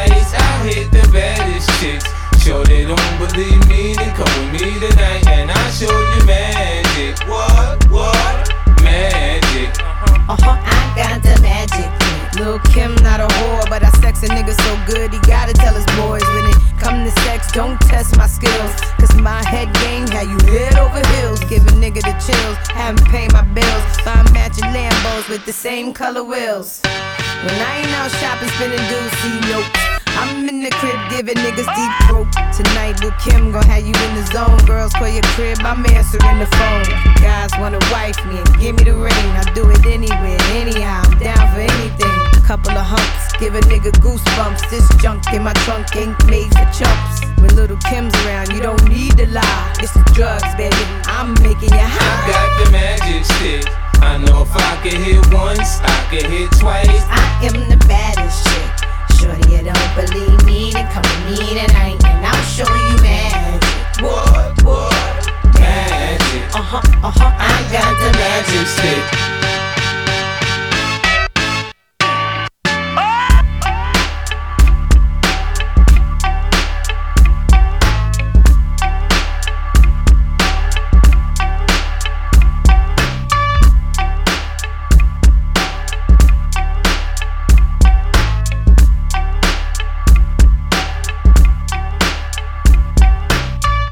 twice. I hit the baddest chicks. Sure they don't believe me, then come with me tonight and I'll show you magic. What? Magic. I got the magic. Lil' Kim not a whore, but I sex a nigga so good he gotta tell his boys. When it come to sex, don't test my skills, cause my head game had you head over heels. Give a nigga the chills, haven't paid my bills. Buy matching Lambos with the same color wheels. When I ain't out shopping, spending dues, see nope. I'm in the crib giving niggas deep throat. Tonight Lil' Kim gon' have you in the zone. Girls call your crib, I'm answering the phone. Guys wanna wife me and give me the ring. I do it anywhere, anyhow, I'm down for anything. Couple of humps, give a nigga goosebumps. This junk in my trunk ain't made for chumps. When Little Kim's around, you don't need to lie. It's the drugs, baby, I'm making you high. I got the magic stick. I know if I can hit once, I can hit twice. I am the baddest chick. Shorty,